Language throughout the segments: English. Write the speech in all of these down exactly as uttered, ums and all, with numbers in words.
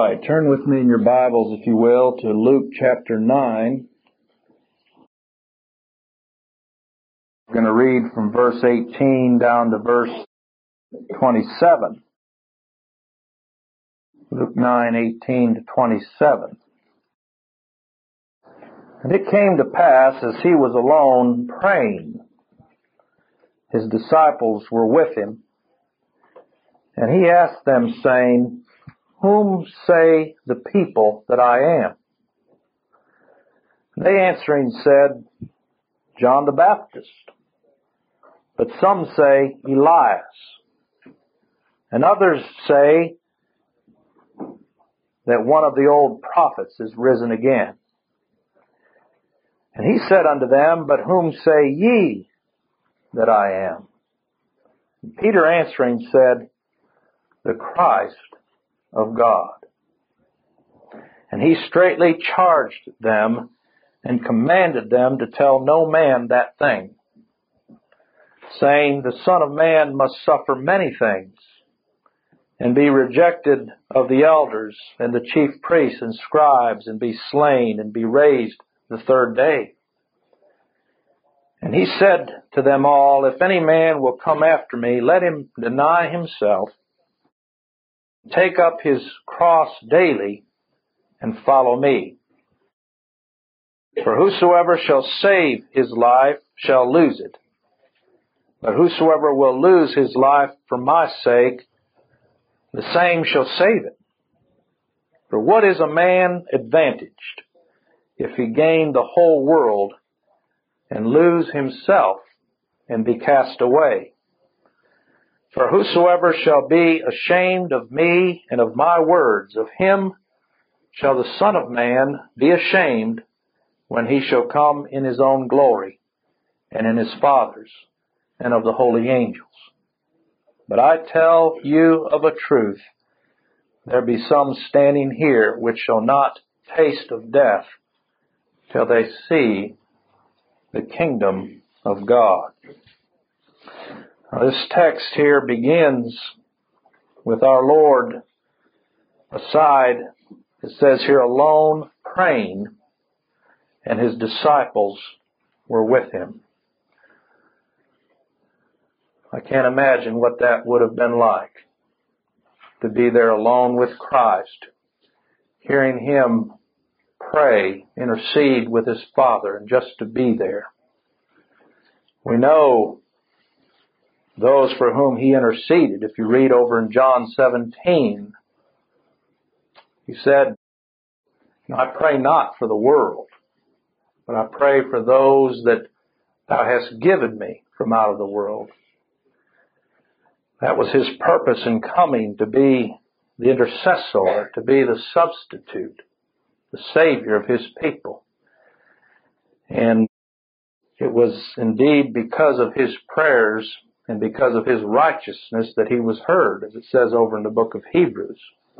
right, turn with me in your Bibles, if you will, to Luke chapter nine. We're going to read from verse eighteen down to verse twenty-seven. Luke nine, eighteen to twenty-seven. And it came to pass, as he was alone praying, his disciples were with him, and he asked them, saying, Whom say the people that I am? They answering said, John the Baptist. But some say, Elias. And others say that one of the old prophets is risen again. And he said unto them, But whom say ye that I am? And Peter answering said, The Christ of God. And he straitly charged them and commanded them to tell no man that thing, saying, The Son of Man must suffer many things, and be rejected of the elders and the chief priests and scribes, and be slain, and be raised the third day. And he said to them all, If any man will come after me, let him deny himself, take up his cross daily, and follow me. For whosoever shall save his life shall lose it. But whosoever will lose his life for my sake, the same shall save it. For what is a man advantaged if he gain the whole world and lose himself and be cast away? For whosoever shall be ashamed of me and of my words, of him shall the Son of Man be ashamed when he shall come in his own glory and in his Father's and of the holy angels. But I tell you of a truth, there be some standing here which shall not taste of death till they see the kingdom of God. Now, this text here begins with our Lord aside, it says here, alone praying, and his disciples were with him. I can't imagine what that would have been like, to be there alone with Christ, hearing him pray, intercede with his Father, and just to be there. We know those for whom he interceded. If you read over in John seventeen, he said, I pray not for the world, but I pray for those that thou hast given me from out of the world. That was his purpose in coming, to be the intercessor, to be the substitute, the Savior of his people. And it was indeed because of his prayers and because of his righteousness that he was heard, as it says over in the book of Hebrews.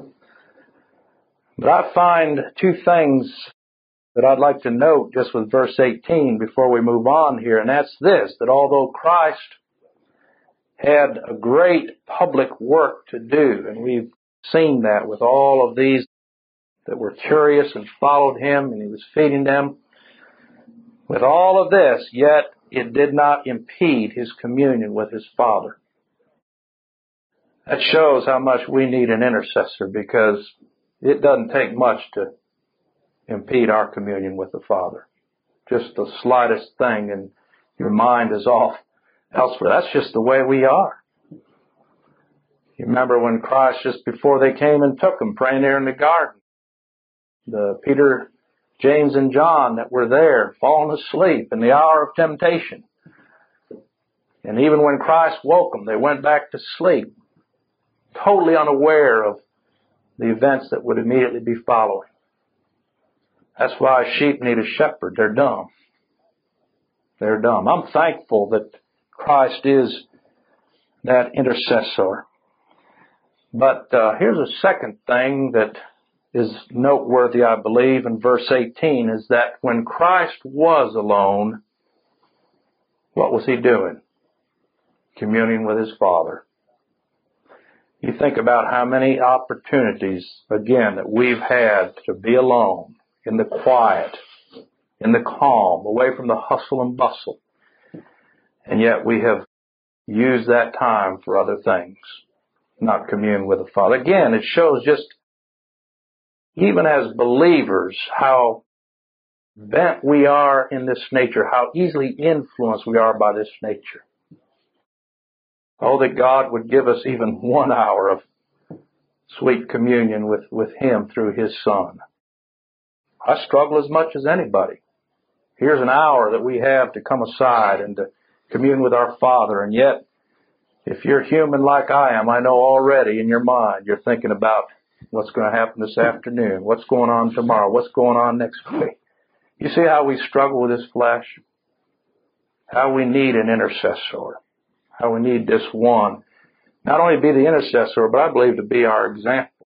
But I find two things that I'd like to note just with verse eighteen before we move on here, and that's this, that although Christ had a great public work to do, and we've seen that with all of these that were curious and followed him, and he was feeding them. With all of this, yet it did not impede his communion with his Father. That shows how much we need an intercessor, because it doesn't take much to impede our communion with the Father. Just the slightest thing and your mind is off elsewhere. That's just the way we are. You remember when Christ, just before they came and took him, praying there in the garden, the Peter, James, and John that were there, falling asleep in the hour of temptation. And even when Christ woke them, they went back to sleep, totally unaware of the events that would immediately be following. That's why sheep need a shepherd. They're dumb. They're dumb. I'm thankful that Christ is that intercessor. But uh, here's a second thing that is noteworthy, I believe, in verse eighteen, is that when Christ was alone, what was he doing? Communing with his Father. You think about how many opportunities, again, that we've had to be alone, in the quiet, in the calm, away from the hustle and bustle. And yet we have used that time for other things, not commune with the Father. Again, it shows just, even as believers, how bent we are in this nature, how easily influenced we are by this nature. Oh, that God would give us even one hour of sweet communion with, with Him through His Son. I struggle as much as anybody. Here's an hour that we have to come aside and to commune with our Father, and yet, if you're human like I am, I know already in your mind you're thinking about what's going to happen this afternoon, what's going on tomorrow, what's going on next week. You see how we struggle with this flesh? How we need an intercessor. How we need this one. Not only to be the intercessor, but I believe to be our example.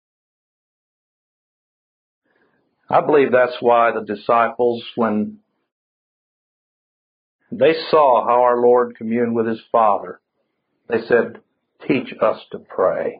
I believe that's why the disciples, when they saw how our Lord communed with His Father, they said, teach us to pray.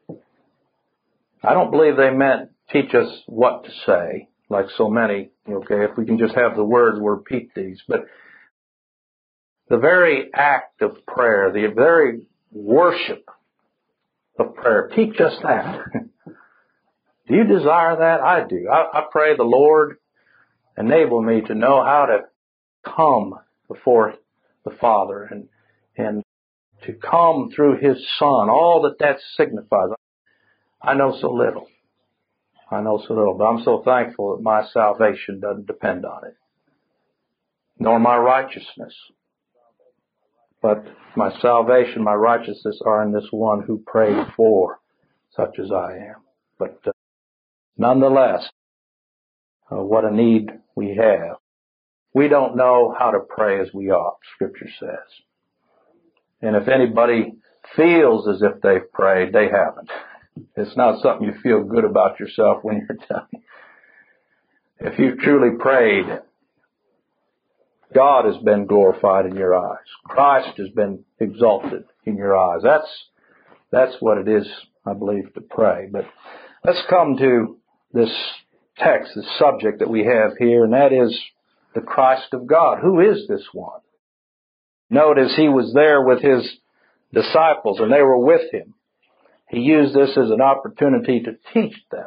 I don't believe they meant teach us what to say, like so many. Okay, if we can just have the words, we'll repeat these. But the very act of prayer, the very worship of prayer, teach us that. Do you desire that? I do. I, I pray the Lord enable me to know how to come before the Father and and to come through His Son, all that that signifies. I know so little. I know so little, but I'm so thankful that my salvation doesn't depend on it, nor my righteousness. But my salvation, my righteousness are in this one who prayed for such as I am. But uh, nonetheless, uh, what a need we have. We don't know how to pray as we ought, Scripture says. And if anybody feels as if they've prayed, they haven't. It's not something you feel good about yourself when you're done. If you've truly prayed, God has been glorified in your eyes. Christ has been exalted in your eyes. That's, that's what it is, I believe, to pray. But let's come to this text, this subject that we have here, and that is the Christ of God. Who is this one? Notice He was there with His disciples, and they were with Him. He used this as an opportunity to teach them.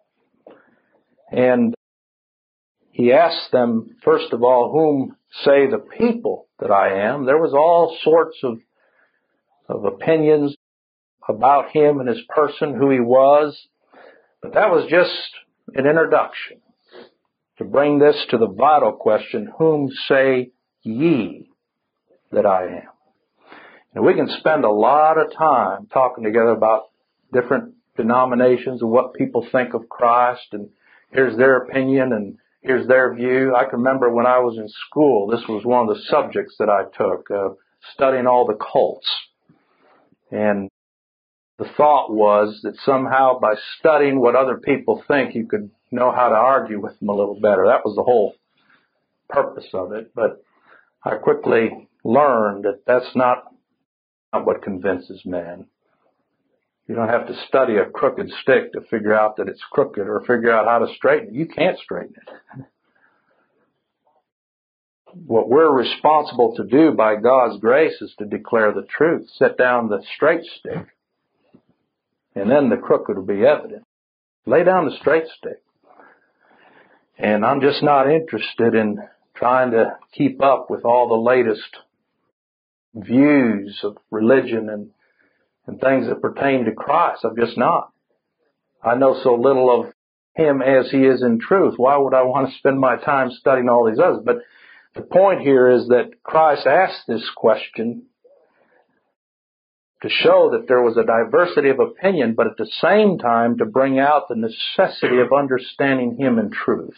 And He asked them, first of all, whom say the people that I am? There was all sorts of, of opinions about Him and His person, who He was. But that was just an introduction to bring this to the vital question, whom say ye that I am? And we can spend a lot of time talking together about different denominations and what people think of Christ, and here's their opinion and here's their view. I can remember when I was in school, this was one of the subjects that I took, uh, studying all the cults. And the thought was that somehow by studying what other people think, you could know how to argue with them a little better. That was the whole purpose of it. But I quickly learned that that's not, not what convinces men. You don't have to study a crooked stick to figure out that it's crooked or figure out how to straighten it. You can't straighten it. What we're responsible to do by God's grace is to declare the truth, set down the straight stick, and then the crooked will be evident. Lay down the straight stick. And I'm just not interested in trying to keep up with all the latest views of religion and and things that pertain to Christ. I'm just not. I know so little of Him as He is in truth. Why would I want to spend my time studying all these others? But the point here is that Christ asked this question to show that there was a diversity of opinion, but at the same time to bring out the necessity of understanding Him in truth.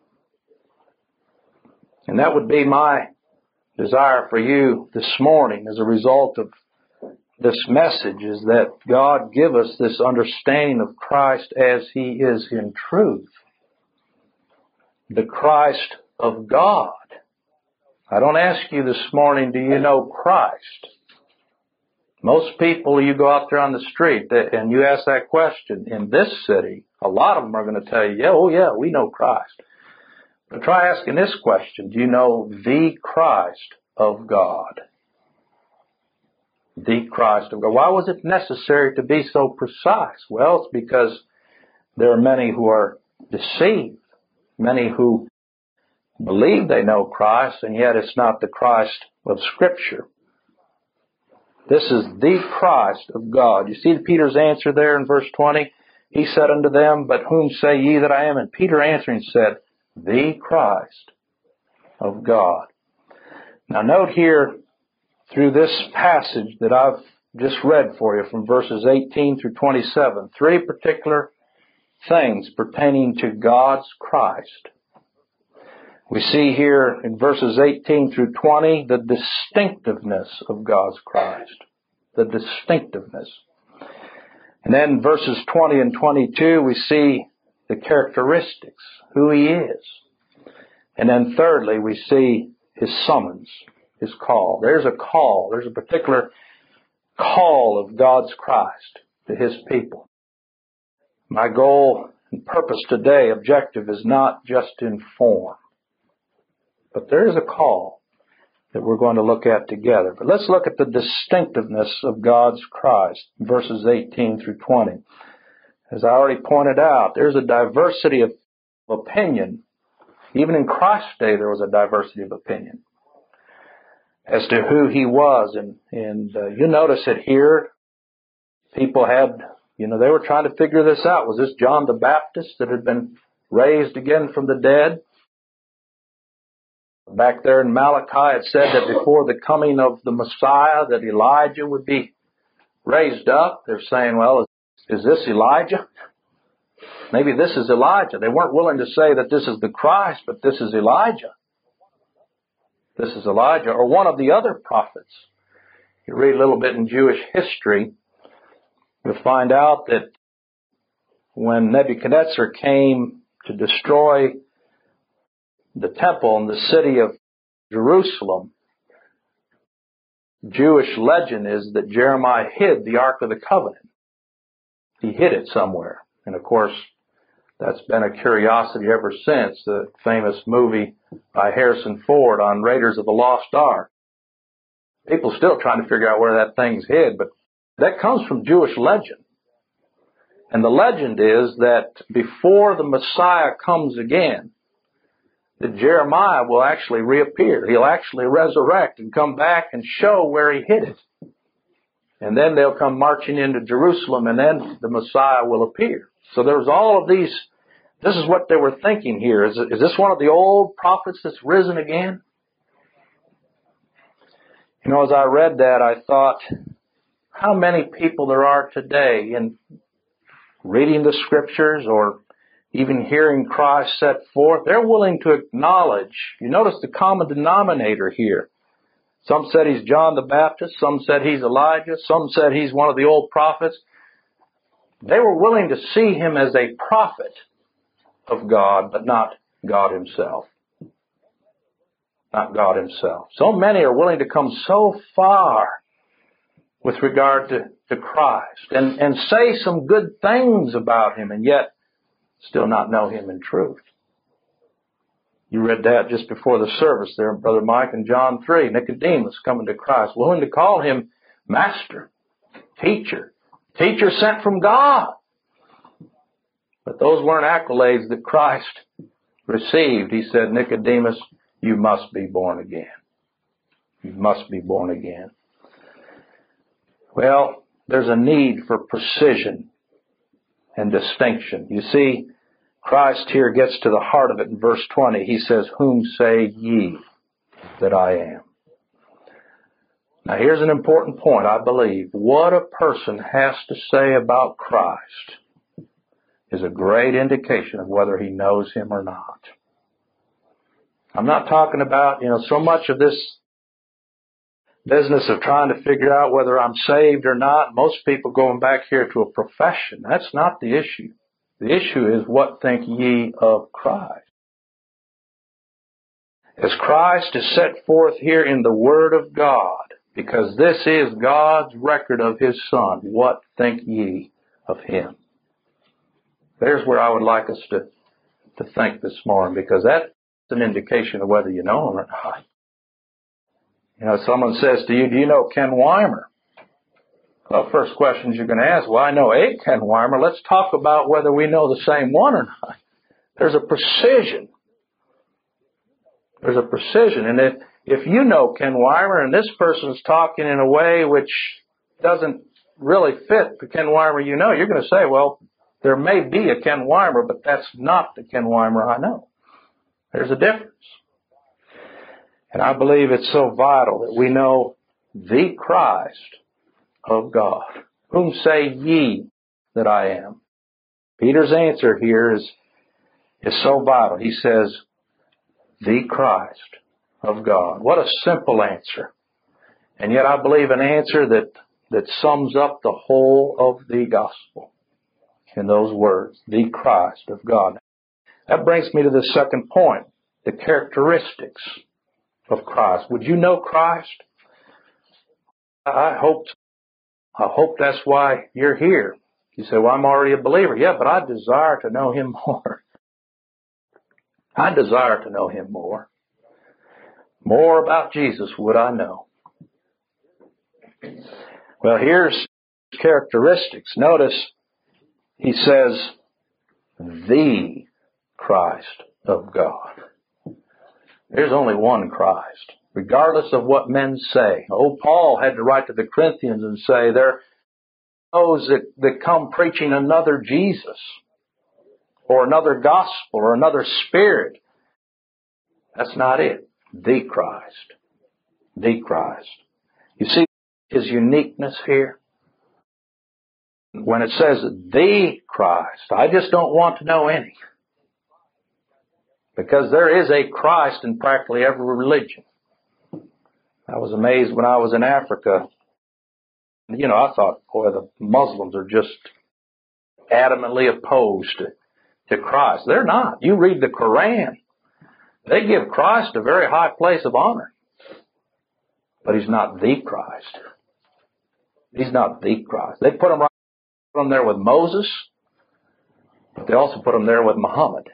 And that would be my desire for you this morning as a result of this message, is that God give us this understanding of Christ as He is in truth. The Christ of God. I don't ask you this morning, do you know Christ? Most people, you go out there on the street and you ask that question in this city, a lot of them are going to tell you, yeah, oh yeah, we know Christ. But try asking this question, do you know the Christ of God? The Christ of God. Why was it necessary to be so precise? Well, it's because there are many who are deceived, many who believe they know Christ, and yet it's not the Christ of Scripture. This is the Christ of God. You see Peter's answer there in verse twenty? He said unto them, but whom say ye that I am? And Peter answering said, the Christ of God. Now note here, through this passage that I've just read for you from verses eighteen through twenty-seven, three particular things pertaining to God's Christ. We see here in verses eighteen through twenty the distinctiveness of God's Christ. The distinctiveness. And then verses twenty and twenty-two we see the characteristics, who He is. And then thirdly we see His summons, His call. There's a call. There's a particular call of God's Christ to His people. My goal and purpose today, objective, is not just to inform. But there is a call that we're going to look at together. But let's look at the distinctiveness of God's Christ, verses eighteen through twenty. As I already pointed out, there's a diversity of opinion. Even in Christ's day, there was a diversity of opinion as to who He was. And, and uh, you notice it here. People had, you know, they were trying to figure this out. Was this John the Baptist that had been raised again from the dead? Back there in Malachi, it said that before the coming of the Messiah, that Elijah would be raised up. They're saying, well, is this Elijah? Maybe this is Elijah. They weren't willing to say that this is the Christ, but this is Elijah. This is Elijah, or one of the other prophets. You read a little bit in Jewish history, you'll find out that when Nebuchadnezzar came to destroy the temple in the city of Jerusalem, Jewish legend is that Jeremiah hid the Ark of the Covenant. He hid it somewhere. And of course, that's been a curiosity ever since, the famous movie by Harrison Ford on Raiders of the Lost Ark. People still trying to figure out where that thing's hid, but that comes from Jewish legend. And the legend is that before the Messiah comes again, that Jeremiah will actually reappear. He'll actually resurrect and come back and show where he hid it. And then they'll come marching into Jerusalem, and then the Messiah will appear. So there's all of these. This is what they were thinking here. Is, is this one of the old prophets that's risen again? You know, as I read that, I thought, how many people there are today in reading the Scriptures or even hearing Christ set forth, they're willing to acknowledge. You notice the common denominator here. Some said he's John the Baptist. Some said he's Elijah. Some said he's one of the old prophets. They were willing to see him as a prophet of God, but not God Himself. Not God Himself. So many are willing to come so far with regard to, to Christ and, and say some good things about Him, and yet still not know Him in truth. You read that just before the service there, Brother Mike, in John three. Nicodemus coming to Christ, willing to call Him Master, Teacher, Teacher sent from God. But those weren't accolades that Christ received. He said, Nicodemus, you must be born again. You must be born again. Well, there's a need for precision and distinction. You see, Christ here gets to the heart of it in verse twenty. He says, whom say ye that I am? Now here's an important point, I believe. What a person has to say about Christ is a great indication of whether he knows Him or not. I'm not talking about, you know, so much of this business of trying to figure out whether I'm saved or not. Most people going back here to a profession. That's not the issue. The issue is, what think ye of Christ? As Christ is set forth here in the Word of God, because this is God's record of His Son. What think ye of Him? There's where I would like us to, to think this morning, because that's an indication of whether you know Him or not. You know, someone says to you, do you know Ken Weimer? Well, first question you're going to ask, well, I know a Ken Weimer. Let's talk about whether we know the same one or not. There's a precision. There's a precision. And if, if you know Ken Weimer and this person's talking in a way which doesn't really fit the Ken Weimer you know, you're going to say, well, there may be a Ken Weimer, but that's not the Ken Weimer I know. There's a difference. And I believe it's so vital that we know the Christ of God. Whom say ye that I am? Peter's answer here is, is so vital. He says, the Christ of God. What a simple answer. And yet I believe an answer that, that sums up the whole of the gospel in those words, the Christ of God. That brings me to the second point, the characteristics of Christ. Would you know Christ? I hope, I hope that's why you're here. You say, well, I'm already a believer. Yeah, but I desire to know Him more. I desire to know Him more. More about Jesus would I know. Well, here's characteristics. Notice he says, the Christ of God. There's only one Christ, regardless of what men say. Oh, Paul had to write to the Corinthians and say, there are those that, that come preaching another Jesus, or another gospel, or another spirit. That's not it. The Christ. The Christ. You see His uniqueness here? When it says the Christ, I just don't want to know any. Because there is a Christ in practically every religion. I was amazed when I was in Africa. You know, I thought, boy, the Muslims are just adamantly opposed to, to Christ. They're not. You read the Quran. They give Christ a very high place of honor. But He's not the Christ. He's not the Christ. They put Him right put him there with Moses, but they also put Him there with Muhammad.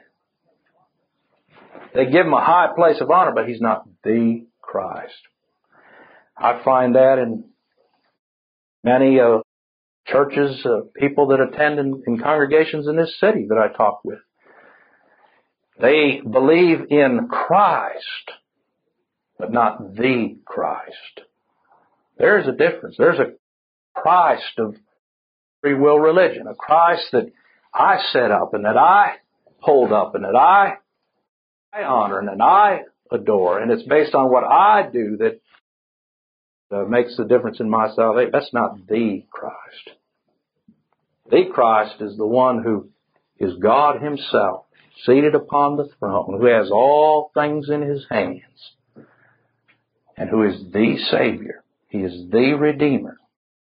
They give Him a high place of honor, but He's not the Christ. I find that in many uh, churches, uh, people that attend in, in congregations in this city that I talk with. They believe in Christ, but not the Christ. There's a difference. There's a Christ of free will religion, a Christ that I set up and that I hold up and that I, I honor and that I adore. And it's based on what I do that uh, makes the difference in my salvation. That's not the Christ. The Christ is the one who is God Himself, seated upon the throne, who has all things in His hands, and who is the Savior. He is the Redeemer.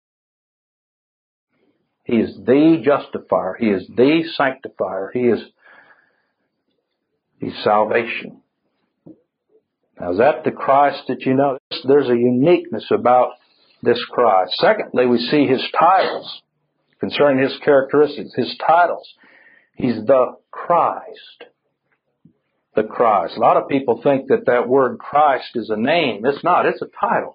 He is the justifier. He is the sanctifier. He is He's salvation. Now, is that the Christ that you know? There's a uniqueness about this Christ. Secondly, we see His titles concerning His characteristics. His titles. He's the Christ. The Christ. A lot of people think that that word Christ is a name. It's not. It's a title.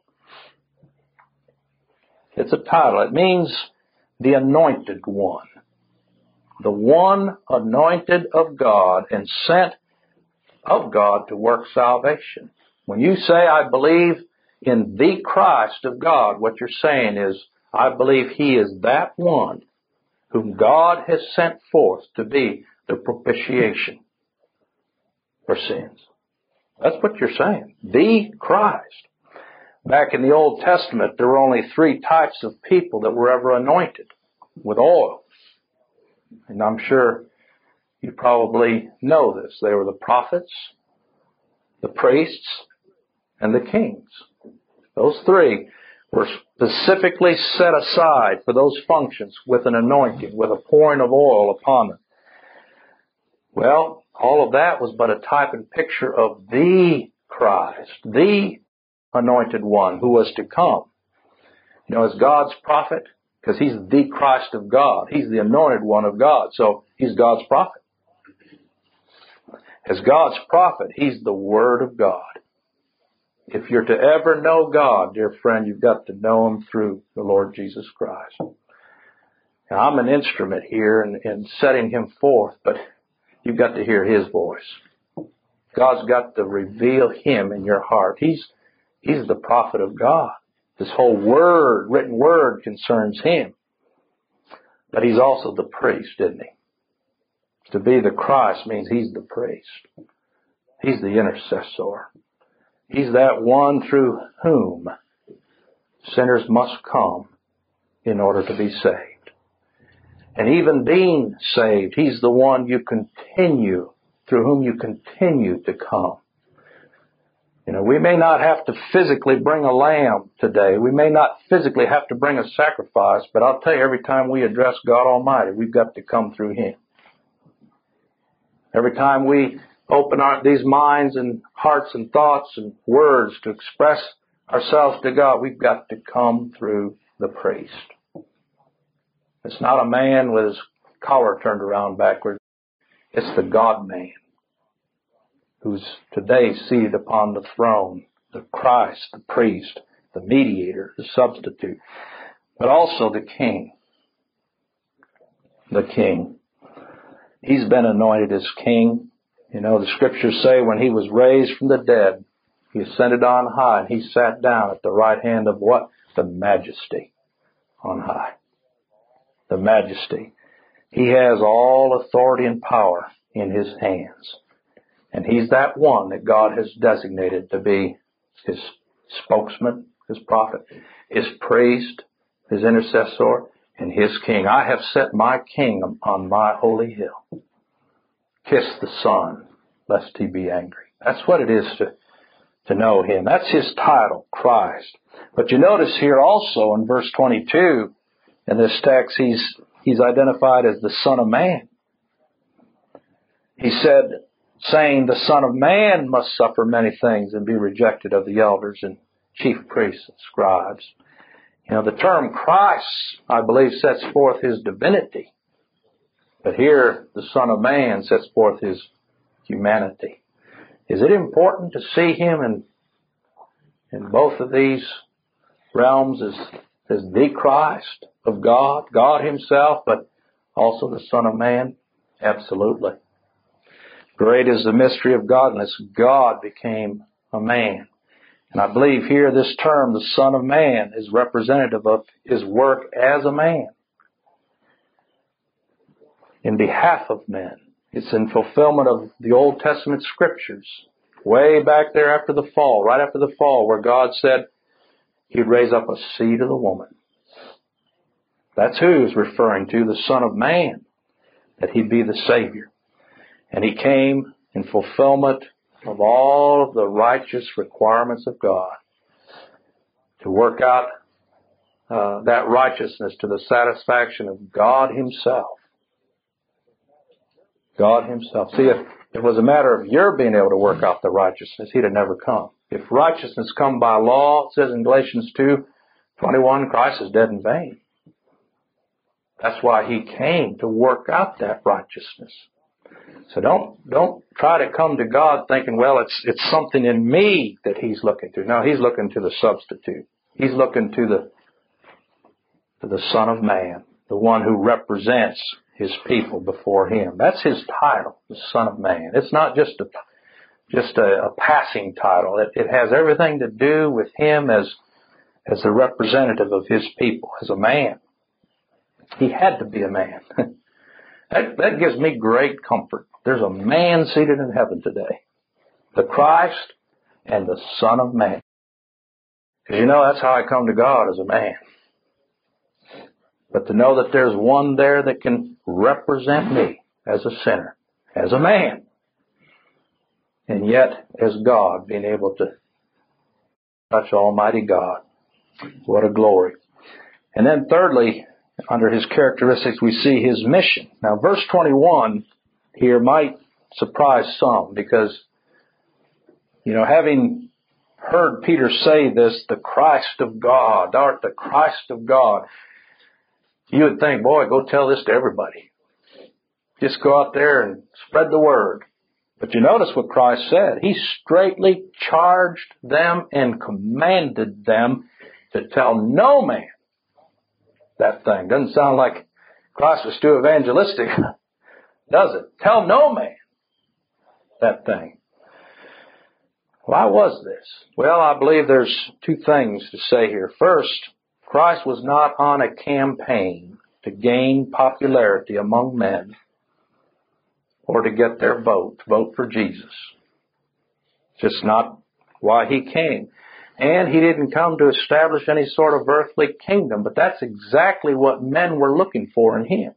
It's a title. It means the anointed one. The one anointed of God and sent of God to work salvation. When you say, I believe in the Christ of God, what you're saying is, I believe He is that one whom God has sent forth to be the propitiation for sins. That's what you're saying. The Christ. Back in the Old Testament, there were only three types of people that were ever anointed with oil. And I'm sure you probably know this. They were the prophets, the priests, and the kings. Those three were specifically set aside for those functions with an anointing, with a pouring of oil upon them. Well, all of that was but a type and picture of the Christ, the anointed one who was to come. You know, as God's prophet, because He's the Christ of God. He's the anointed one of God, so He's God's prophet. As God's prophet, He's the Word of God. If you're to ever know God, dear friend, you've got to know Him through the Lord Jesus Christ. Now, I'm an instrument here in, in setting Him forth, but you've got to hear His voice. God's got to reveal Him in your heart. He's, He's the prophet of God. This whole word, written word, concerns Him. But He's also the priest, isn't He? To be the Christ means He's the priest. He's the intercessor. He's that one through whom sinners must come in order to be saved. And even being saved, He's the one you continue, through whom you continue to come. You know, we may not have to physically bring a lamb today. We may not physically have to bring a sacrifice, but I'll tell you, every time we address God Almighty, we've got to come through Him. Every time we open our, these minds and hearts and thoughts and words to express ourselves to God, we've got to come through the priest. It's not a man with his collar turned around backwards. It's the God-man who's today seated upon the throne, the Christ, the priest, the mediator, the substitute, but also the King. The King. He's been anointed as King. You know, the Scriptures say when He was raised from the dead, He ascended on high and He sat down at the right hand of what? The Majesty on high. The Majesty. He has all authority and power in His hands. And He's that one that God has designated to be His spokesman, His prophet, His priest, His intercessor, and His King. I have set my King on my holy hill. Kiss the Son, lest He be angry. That's what it is to, to know Him. That's His title, Christ. But you notice here also in verse twenty-two, in this text, He's, he's identified as the Son of Man. He said, saying, the Son of Man must suffer many things and be rejected of the elders and chief priests and scribes. You know, the term Christ, I believe, sets forth His divinity. But here, the Son of Man sets forth His humanity. Is it important to see Him in, in both of these realms as, as the Christ of God, God Himself, but also the Son of Man? Absolutely. Great is the mystery of godliness. God became a man. And I believe here this term, the Son of Man, is representative of His work as a man in behalf of men. It's in fulfillment of the Old Testament Scriptures, way back there after the fall, right after the fall, where God said He'd raise up a seed of the woman. That's who He's referring to, the Son of Man, that He'd be the Savior. And He came in fulfillment of all of the righteous requirements of God to work out uh, that righteousness to the satisfaction of God Himself. God Himself. See, if it was a matter of your being able to work out the righteousness, He'd have never come. If righteousness come by law, it says in Galatians two twenty-one, Christ is dead in vain. That's why He came, to work out that righteousness. So don't don't try to come to God thinking, well, it's it's something in me that He's looking to. No, He's looking to the substitute. He's looking to the to the Son of Man, the one who represents His people before Him. That's His title, the Son of Man. It's not just a just a, a passing title. It, it has everything to do with Him as as a representative of His people, as a man. He had to be a man. That, that gives me great comfort. There's a man seated in heaven today. The Christ and the Son of Man. Because you know, that's how I come to God, as a man. But to know that there's one there that can represent me as a sinner, as a man, and yet as God, being able to touch Almighty God. What a glory. And then thirdly, under His characteristics, we see His mission. Now, verse twenty-one here might surprise some because, you know, having heard Peter say this, the Christ of God, thou art the Christ of God, you would think, boy, go tell this to everybody. Just go out there and spread the word. But you notice what Christ said. He straightly charged them and commanded them to tell no man that thing. Doesn't sound like Christ was too evangelistic, does it? Tell no man that thing. Why was this? Well, I believe there's two things to say here. First, Christ was not on a campaign to gain popularity among men or to get their vote, vote for Jesus. Just not why he came. And he didn't come to establish any sort of earthly kingdom, but that's exactly what men were looking for in him.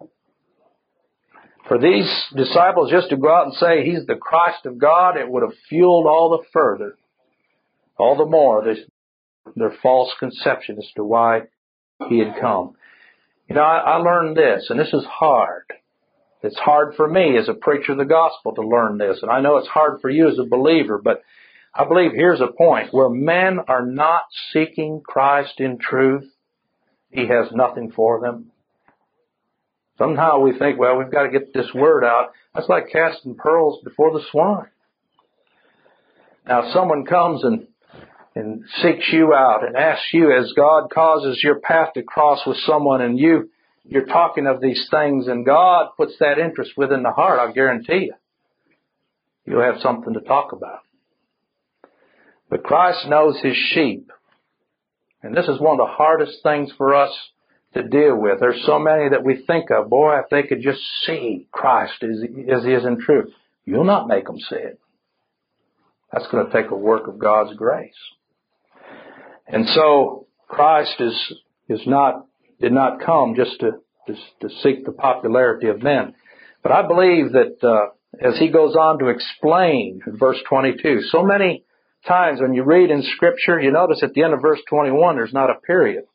For these disciples just to go out and say he's the Christ of God, it would have fueled all the further, all the more, this, their false conception as to why he had come. You know, I, I learned this, and this is hard. It's hard for me as a preacher of the gospel to learn this, and I know it's hard for you as a believer, but I believe here's a point. Where men are not seeking Christ in truth, he has nothing for them. Somehow we think, well, we've got to get this word out. That's like casting pearls before the swine. Now, if someone comes and and seeks you out and asks you, as God causes your path to cross with someone, and you, you're talking of these things, and God puts that interest within the heart, I'll guarantee you, you'll have something to talk about. But Christ knows his sheep. And this is one of the hardest things for us to deal with. There's so many that we think of, boy, if they could just see Christ as, as he is in truth. You'll not make them see it. That's going to take a work of God's grace. And so Christ is is not did not come just to just to seek the popularity of men. But I believe that uh, as he goes on to explain in verse twenty-two, so many times when you read in Scripture, you notice at the end of verse twenty-one, there's not a period.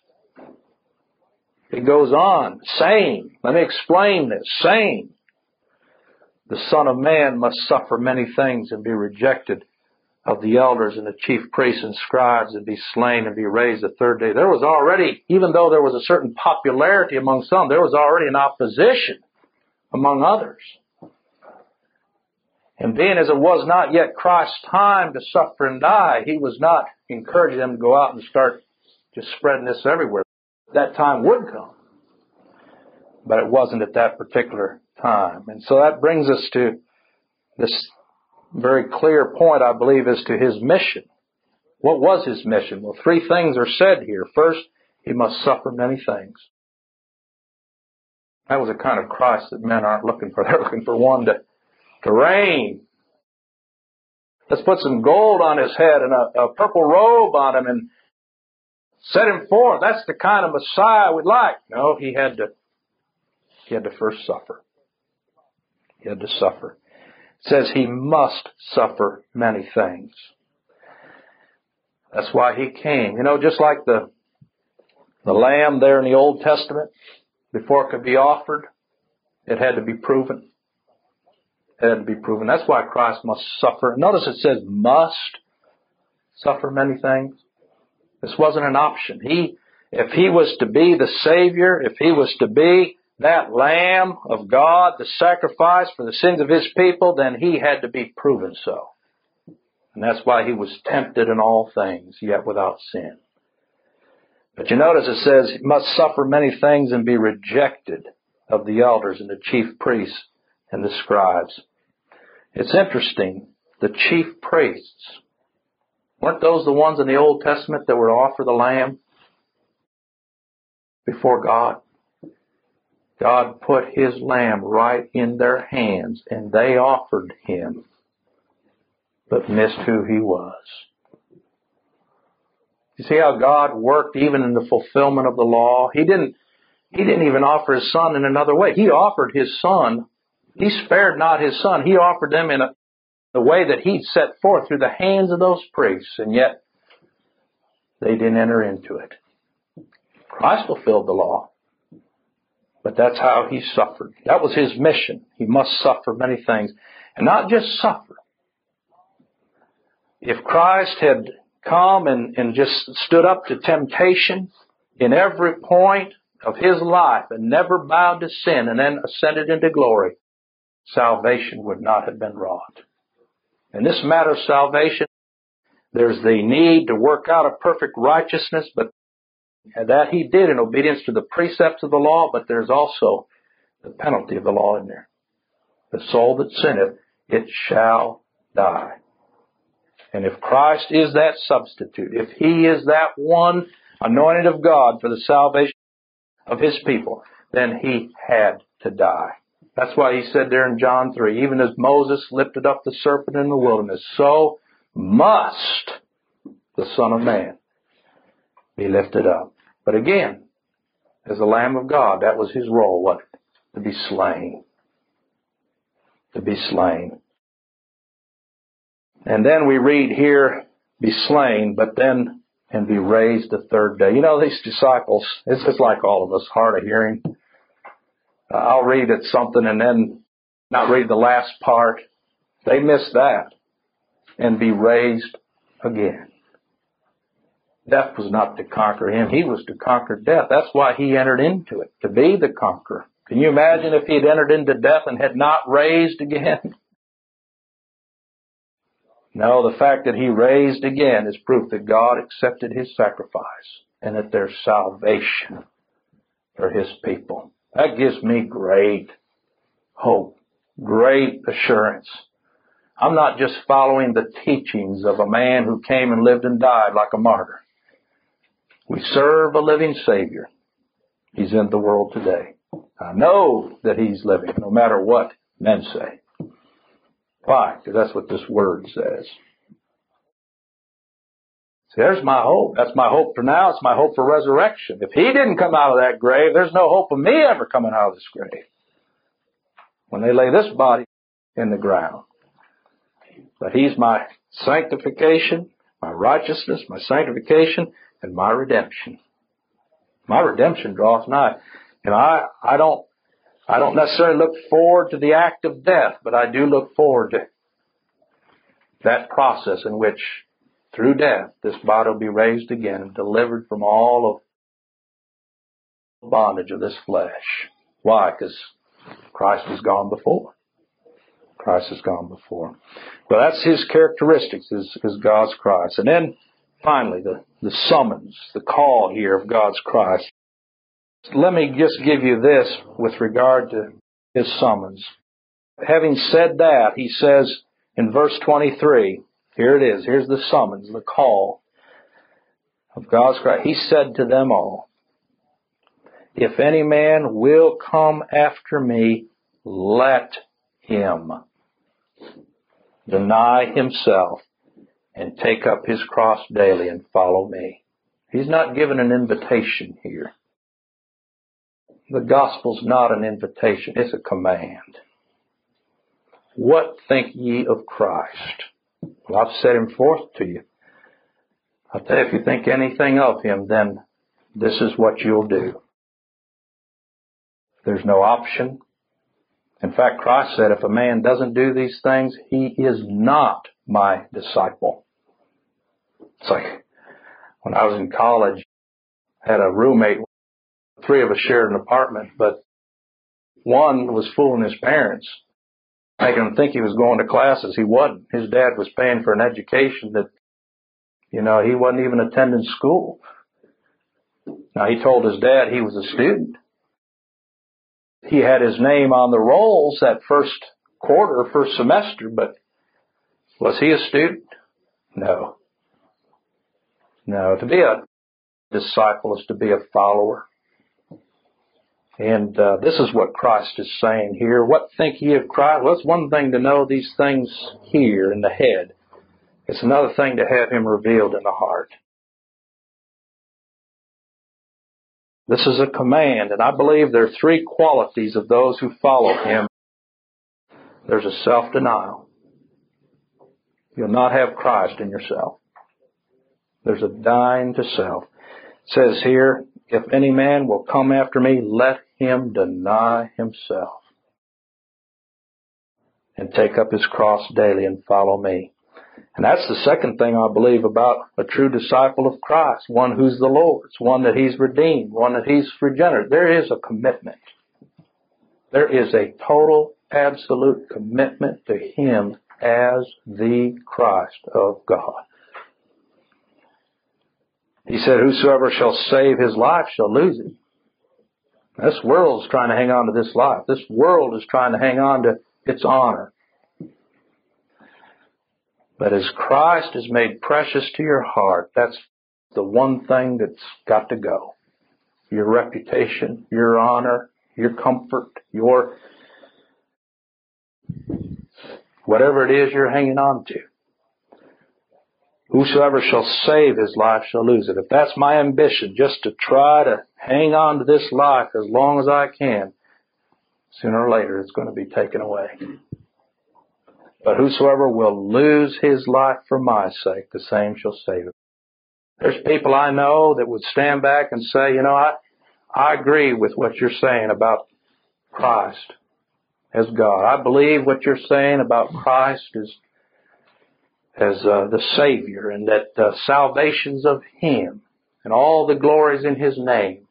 It goes on, saying, let me explain this, saying, the Son of Man must suffer many things and be rejected of the elders and the chief priests and scribes and be slain and be raised the third day. There was already, even though there was a certain popularity among some, there was already an opposition among others. And being as it was not yet Christ's time to suffer and die, he was not encouraging them to go out and start just spreading this everywhere. That time would come. But it wasn't at that particular time. And so that brings us to this very clear point, I believe, as to his mission. What was his mission? Well, three things are said here. First, he must suffer many things. That was the kind of Christ that men aren't looking for. They're looking for one to, to reign. Let's put some gold on his head and a, a purple robe on him and set him forth. That's the kind of Messiah we'd like. No, he had to, he had to first suffer. He had to suffer. It says he must suffer many things. That's why he came. You know, just like the, the lamb there in the Old Testament, before it could be offered, it had to be proven. It had to be proven. That's why Christ must suffer. Notice it says must suffer many things. This wasn't an option. He, if he was to be the Savior, if he was to be that Lamb of God, the sacrifice for the sins of his people, then he had to be proven so. And that's why he was tempted in all things, yet without sin. But you notice it says he must suffer many things and be rejected of the elders and the chief priests and the scribes. It's interesting, the chief priests, weren't those the ones in the Old Testament that were to offer the lamb before God? God put his lamb right in their hands, and they offered him, but missed who he was. You see how God worked even in the fulfillment of the law? He didn't, he didn't even offer his son in another way. He offered his son. He spared not his son. He offered them in a, the way that he'd set forth through the hands of those priests, and yet they didn't enter into it. Christ fulfilled the law. But that's how he suffered. That was his mission. He must suffer many things. And not just suffer. If Christ had come and, and just stood up to temptation in every point of His life and never bowed to sin and then ascended into glory, salvation would not have been wrought. In this matter of salvation, there's the need to work out a perfect righteousness, but that He did in obedience to the precepts of the law, but there's also the penalty of the law in there. The soul that sinneth, it shall die. And if Christ is that substitute, if He is that one anointed of God for the salvation of His people, then He had to die. That's why He said there in John three, even as Moses lifted up the serpent in the wilderness, so must the Son of Man be lifted up. But again, as the Lamb of God, that was His role, what? To be slain. To be slain. And then we read here, be slain, but then, and be raised the third day. You know, these disciples, it's just like all of us, hard of hearing. Uh, I'll read it something and then not read the last part. They miss that. And be raised again. Death was not to conquer Him. He was to conquer death. That's why He entered into it, to be the conqueror. Can you imagine if He had entered into death and had not raised again? No, the fact that He raised again is proof that God accepted His sacrifice and that there's salvation for His people. That gives me great hope, great assurance. I'm not just following the teachings of a man who came and lived and died like a martyr. We serve a living Savior. He's in the world today. I know that He's living, no matter what men say. Why? Because that's what this Word says. See, there's my hope. That's my hope for now. It's my hope for resurrection. If He didn't come out of that grave, there's no hope of me ever coming out of this grave when they lay this body in the ground. But He's my sanctification, my righteousness, my sanctification, and my redemption. My redemption draws nigh. And I, I don't, I don't necessarily look forward to the act of death, but I do look forward to that process in which, through death, this body will be raised again and delivered from all of the bondage of this flesh. Why? Because Christ has gone before. Christ has gone before. Well, that's His characteristics, is, is God's Christ. And then, finally, the, the summons, the call here of God's Christ. Let me just give you this with regard to His summons. Having said that, He says in verse twenty-three, here it is, here's the summons, the call of God's Christ. He said to them all, if any man will come after me, let him deny himself and take up his cross daily and follow me. He's not given an invitation here. The gospel's not an invitation, it's a command. What think ye of Christ? Well, I've set Him forth to you. I'll tell you, if you think anything of Him, then this is what you'll do. There's no option. In fact, Christ said, if a man doesn't do these things, he is not my disciple. It's like when I was in college, I had a roommate. Three of us shared an apartment, but one was fooling his parents, making him think he was going to classes. He wasn't. His dad was paying for an education that, you know, he wasn't even attending school. Now, he told his dad he was a student. He had his name on the rolls that first quarter, first semester, but was he a student? No. No, to be a disciple is to be a follower. And uh, this is what Christ is saying here. What think ye of Christ? Well, it's one thing to know these things here in the head. It's another thing to have Him revealed in the heart. This is a command, and I believe there are three qualities of those who follow Him. There's a self-denial. You'll not have Christ in yourself. There's a dying to self. It says here, if any man will come after me, let him deny himself and take up his cross daily and follow me. And that's the second thing I believe about a true disciple of Christ, one who's the Lord's, one that He's redeemed, one that He's regenerated. There is a commitment. There is a total, absolute commitment to Him as the Christ of God. He said, whosoever shall save his life shall lose it. This world is trying to hang on to this life. This world is trying to hang on to its honor. But as Christ is made precious to your heart, that's the one thing that's got to go. Your reputation, your honor, your comfort, your whatever it is you're hanging on to. Whosoever shall save his life shall lose it. If that's my ambition, just to try to hang on to this life as long as I can, sooner or later it's going to be taken away. But whosoever will lose his life for my sake, the same shall save it. There's people I know that would stand back and say, you know, I, I agree with what you're saying about Christ as God. I believe what you're saying about Christ as, as uh, the Savior, and that uh, salvation's of Him and all the glories in His name.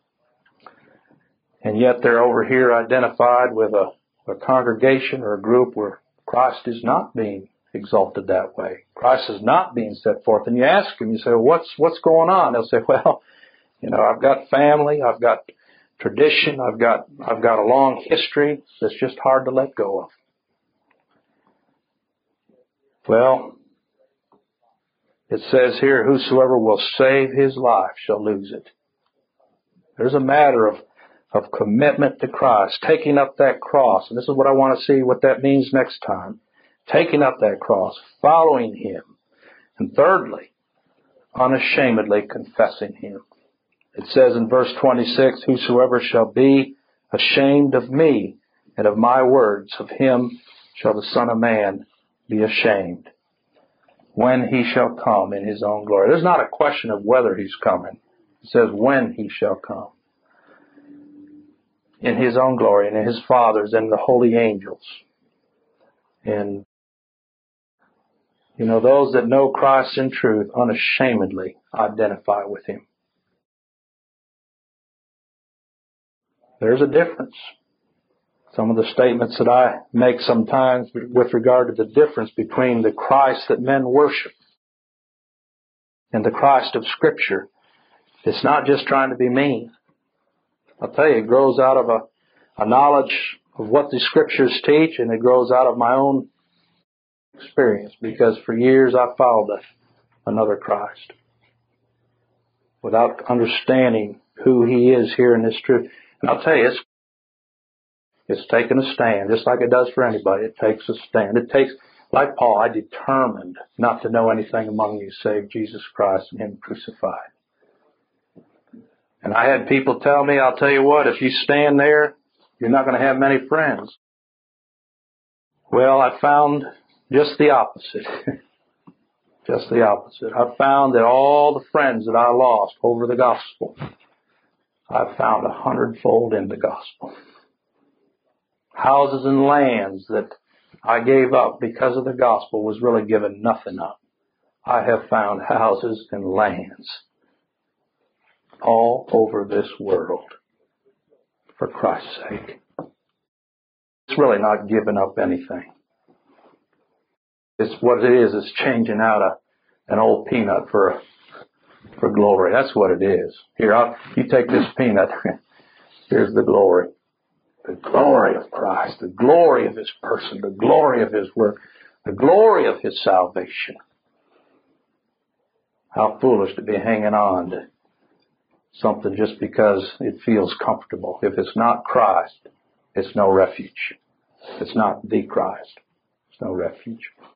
And yet they're over here identified with a, a congregation or a group where Christ is not being exalted that way. Christ is not being set forth. And you ask them, you say, well, what's, what's going on? They'll say, well, you know, I've got family, I've got tradition, I've got, I've got a long history that's just hard to let go of. Well, it says here, whosoever will save his life shall lose it. There's a matter of, of commitment to Christ, taking up that cross. And this is what I want to see what that means next time. Taking up that cross, following Him. And thirdly, unashamedly confessing Him. It says in verse twenty-six, whosoever shall be ashamed of me and of my words, of him shall the Son of Man be ashamed when He shall come in His own glory. There's not a question of whether He's coming. It says when He shall come. In His own glory, and in His Father's, and the holy angels. And, you know, those that know Christ in truth unashamedly identify with Him. There's a difference. Some of the statements that I make sometimes with regard to the difference between the Christ that men worship and the Christ of Scripture. It's not just trying to be mean. I'll tell you, it grows out of a, a knowledge of what the Scriptures teach, and it grows out of my own experience, because for years I followed a, another Christ without understanding who He is here in this truth. And I'll tell you, it's, it's taken a stand, just like it does for anybody. It takes a stand. It takes, like Paul, I determined not to know anything among you save Jesus Christ and Him crucified. And I had people tell me, I'll tell you what, if you stand there, you're not going to have many friends. Well, I found just the opposite. Just the opposite. I found that all the friends that I lost over the gospel, I found a hundredfold in the gospel. Houses and lands that I gave up because of the gospel was really given nothing up. I have found houses and lands all over this world for Christ's sake. It's really not giving up anything. It's what it is, it's changing out a, an old peanut for for glory. That's what it is. Here, I'll, you take this peanut. Here's the glory. The glory of Christ. The glory of His person. The glory of His work. The glory of His salvation. How foolish to be hanging on to something just because it feels comfortable. If it's not Christ, it's no refuge. It's not the Christ. It's no refuge.